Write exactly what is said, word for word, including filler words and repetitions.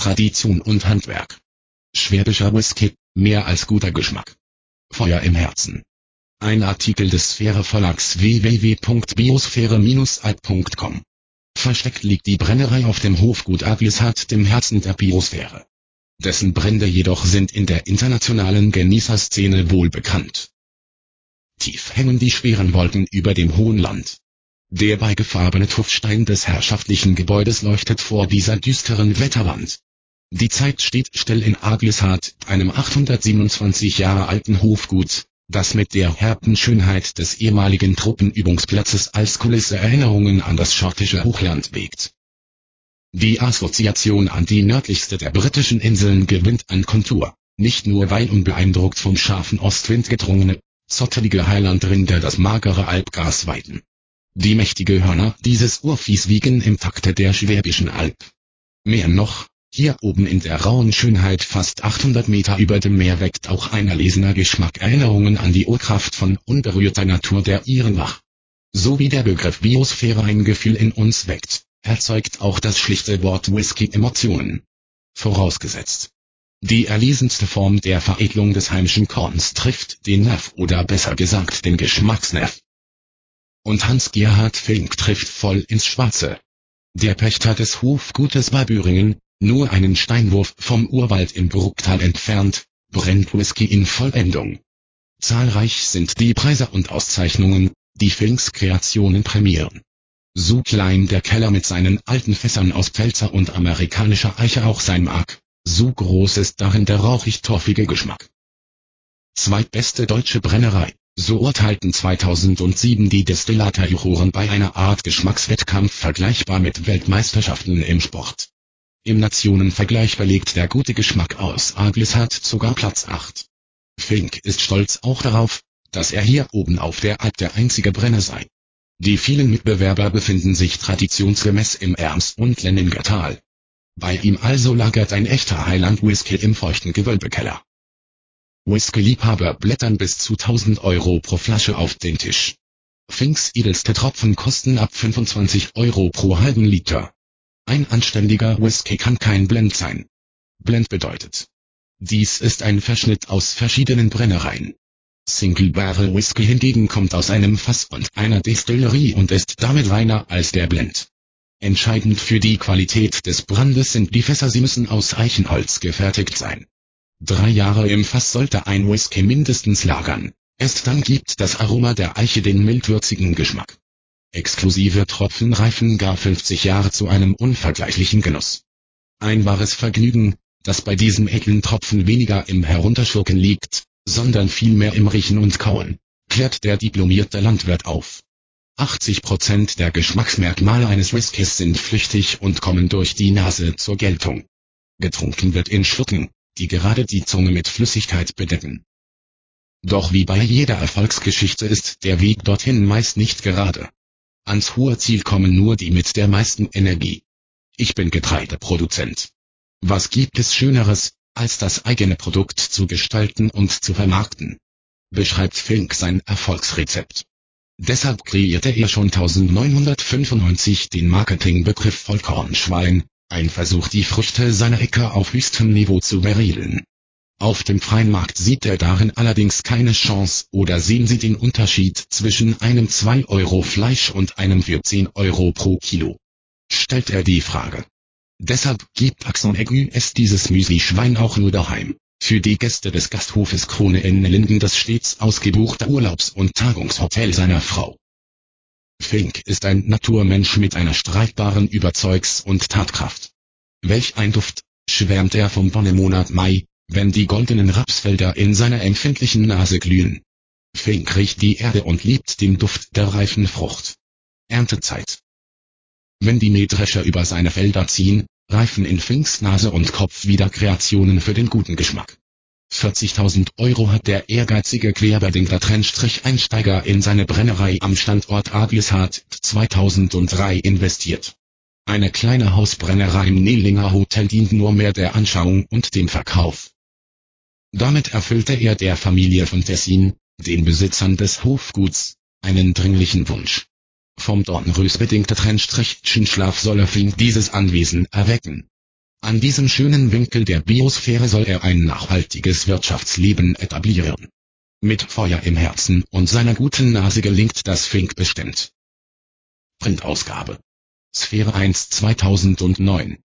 Tradition und Handwerk. Schwäbischer Whisky, mehr als guter Geschmack. Feuer im Herzen. Ein Artikel des Sphäre Verlags w w w punkt biosphäre Bindestrich alb punkt com. Versteckt liegt die Brennerei auf dem Hofgut Aglishardt, dem Herzen der Biosphäre. Dessen Brände jedoch sind in der internationalen Genießerszene wohl bekannt. Tief hängen die schweren Wolken über dem hohen Land. Der beigefarbene Tuffstein des herrschaftlichen Gebäudes leuchtet vor dieser düsteren Wetterwand. Die Zeit steht still in Aglishardt, einem achthundertsiebenundzwanzig Jahre alten Hofgut, das mit der herben Schönheit des ehemaligen Truppenübungsplatzes als Kulisse Erinnerungen an das schottische Hochland weckt. Die Assoziation an die nördlichste der britischen Inseln gewinnt an Kontur, nicht nur weil unbeeindruckt vom scharfen Ostwind gedrungene, zottelige Heilandrinder das magere Alpgras weiden. Die mächtige Hörner dieses Urviehs wiegen im Takte der Schwäbischen Alb. Mehr noch, hier oben in der rauen Schönheit fast achthundert Meter über dem Meer weckt auch ein erlesener Geschmack Erinnerungen an die Urkraft von unberührter Natur der Iren wach. So wie der Begriff Biosphäre ein Gefühl in uns weckt, erzeugt auch das schlichte Wort Whisky Emotionen. Vorausgesetzt, die erlesenste Form der Veredelung des heimischen Korns trifft den Nerv oder besser gesagt den Geschmacksnerv. Und Hans-Gerhard Fink trifft voll ins Schwarze. Der Pächter des Hofgutes bei Büringen, nur einen Steinwurf vom Urwald im Brucktal entfernt, brennt Whisky in Vollendung. Zahlreich sind die Preise und Auszeichnungen, die Finks Kreationen prämieren. So klein der Keller mit seinen alten Fässern aus Pfälzer und amerikanischer Eiche auch sein mag, so groß ist darin der rauchig-torfige Geschmack. Zweitbeste deutsche Brennerei, so urteilten zweitausendsieben die Destillator-Juroren bei einer Art Geschmackswettkampf vergleichbar mit Weltmeisterschaften im Sport. Im Nationenvergleich belegt der gute Geschmack aus Aglishardt sogar Platz acht. Fink ist stolz auch darauf, dass er hier oben auf der Alp der einzige Brenner sei. Die vielen Mitbewerber befinden sich traditionsgemäß im Erms- und Lenningertal. Bei ihm also lagert ein echter Highland-Whisky im feuchten Gewölbekeller. Whisky-Liebhaber blättern bis zu tausend Euro pro Flasche auf den Tisch. Finks edelste Tropfen kosten ab fünfundzwanzig Euro pro halben Liter. Ein anständiger Whisky kann kein Blend sein. Blend bedeutet: dies ist ein Verschnitt aus verschiedenen Brennereien. Single Barrel Whisky hingegen kommt aus einem Fass und einer Destillerie und ist damit reiner als der Blend. Entscheidend für die Qualität des Brandes sind die Fässer, sie müssen aus Eichenholz gefertigt sein. Drei Jahre im Fass sollte ein Whisky mindestens lagern, erst dann gibt das Aroma der Eiche den mildwürzigen Geschmack. Exklusive Tropfen reifen gar fünfzig Jahre zu einem unvergleichlichen Genuss. Ein wahres Vergnügen, das bei diesem edlen Tropfen weniger im Herunterschlucken liegt, sondern vielmehr im Riechen und Kauen, klärt der diplomierte Landwirt auf. achtzig Prozent der Geschmacksmerkmale eines Whiskys sind flüchtig und kommen durch die Nase zur Geltung. Getrunken wird in Schlucken, die gerade die Zunge mit Flüssigkeit bedecken. Doch wie bei jeder Erfolgsgeschichte ist der Weg dorthin meist nicht gerade. Ans hohe Ziel kommen nur die mit der meisten Energie. Ich bin Getreideproduzent. Was gibt es Schöneres, als das eigene Produkt zu gestalten und zu vermarkten? Beschreibt Fink sein Erfolgsrezept. Deshalb kreierte er schon neunzehnhundertfünfundneunzig den Marketingbegriff Vollkornschwein, ein Versuch, die Früchte seiner Äcker auf höchstem Niveau zu veredeln. Auf dem freien Markt sieht er darin allerdings keine Chance, oder sehen Sie den Unterschied zwischen einem zwei Euro Fleisch und einem vierzehn Euro pro Kilo? Stellt er die Frage. Deshalb gibt Axon Aigu es dieses Müsli-Schwein auch nur daheim, für die Gäste des Gasthofes Krone in Linden, das stets ausgebuchte Urlaubs- und Tagungshotel seiner Frau. Fink ist ein Naturmensch mit einer streitbaren Überzeugs- und Tatkraft. Welch ein Duft, schwärmt er vom Wonnemonat Mai, wenn die goldenen Rapsfelder in seiner empfindlichen Nase glühen. Fink riecht die Erde und liebt den Duft der reifen Frucht. Erntezeit. Wenn die Mähdrescher über seine Felder ziehen, reifen in Finks Nase und Kopf wieder Kreationen für den guten Geschmack. vierzigtausend Euro hat der ehrgeizige Querbedenker-Einsteiger in seine Brennerei am Standort Aglishardt zweitausenddrei investiert. Eine kleine Hausbrennerei im Nehlinger Hotel dient nur mehr der Anschauung und dem Verkauf. Damit erfüllte er der Familie von Tessin, den Besitzern des Hofguts, einen dringlichen Wunsch. Vom Dornrös bedingter Trennstrichschen Schlaf solle Fink dieses Anwesen erwecken. An diesem schönen Winkel der Biosphäre soll er ein nachhaltiges Wirtschaftsleben etablieren. Mit Feuer im Herzen und seiner guten Nase gelingt das Fink bestimmt. Printausgabe. Sphäre eins zweitausendneun